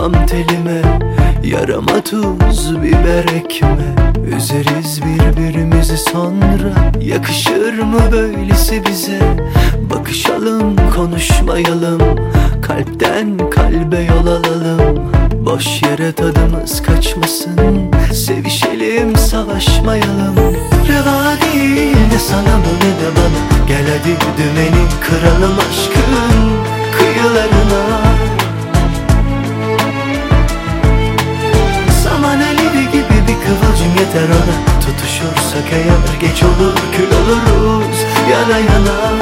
Takmam telime, yarama tuz biber ekme. Üzeriz birbirimizi sonra, yakışır mı böylesi bize? Bakışalım, konuşmayalım, kalpten kalbe yol alalım. Boş yere tadımız kaçmasın, sevişelim, savaşmayalım. Reva değil ne sana mı ne de bana, gel hadi dümeni kıralım aşkın kıyılarına. Saman alevi gibi bir kıvılcım yeter ona, tutuşursak eğer geç olur kül oluruz yana yana.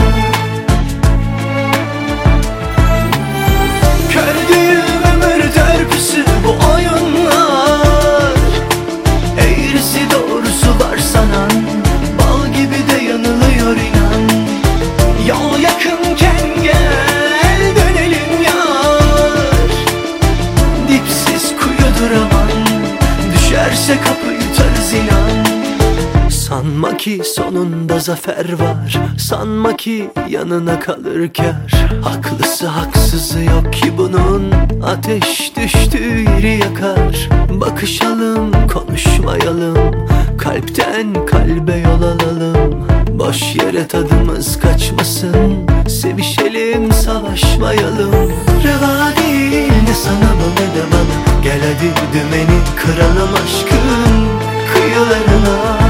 Kördüğüm ömür törpüsü bu oyunlar, eğrisi doğrusu var sanan, bal gibi de yanılıyor inan. Yol yakınken gel dönelim yar, dipsiz kuyudur aman, düşerse kapı yutarız inan. Sanma ki sonunda zafer var, sanma ki yanına kalır kâr. Haklısı haksızı yok ki bunun, ateş düştüğü yeri yakar. Bakışalım, konuşmayalım, kalpten kalbe yol alalım. Boş yere tadımız kaçmasın, sevişelim, savaşmayalım. Reva değil ne sana mı ne de bana, gel hadi dümeni kıralım aşkın kıyılarına.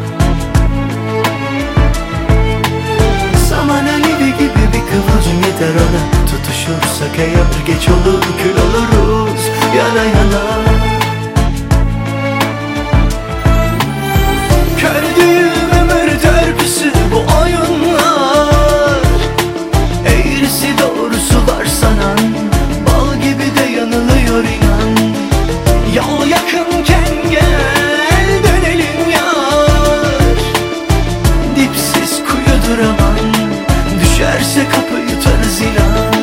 Saman alevi gibi bir kıvılcım yeter ona, tutuşursak eğer geç olur kül oluruz yana yana. Kördüğüm ömür törpüsü bu oyunlar, eğrisi doğrusu var sanan, bal gibi de yanılıyor inan. Yol yakınken gel dönelim yar, dipsiz kuyudur aman, düşerse kapı yutarız inan.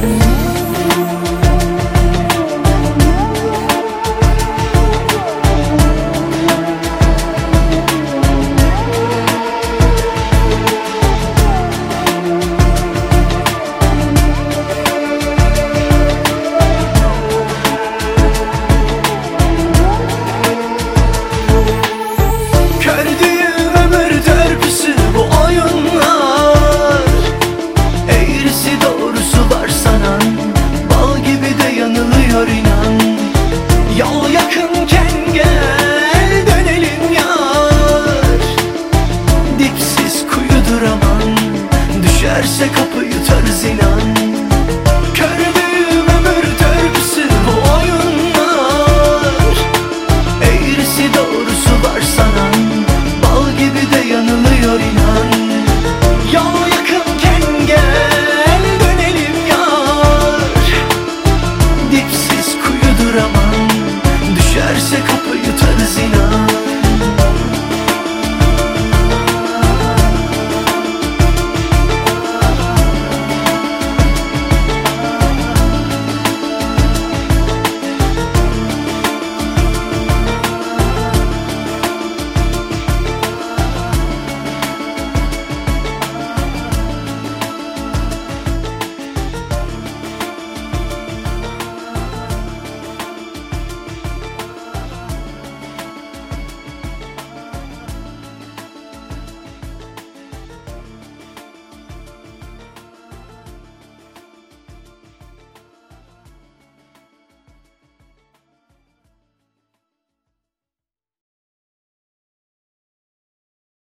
Kördüğüm ömür törpüsü bu oyunlar, eğrisi doğrusu var sanan, bal gibi de yanılıyor inan. Yol yakınken gel dönelim yar, dipsiz kuyudur aman, düşerse kapı yutarız inan. Kördüğüm ömür törpüsü bu oyunlar, eğrisi doğrusu var sanan, bal gibi de yanılıyor inan. Yol yakınken gel dönelim yar, dipsiz kuyudur aman, düşerse kapı yutarız inan.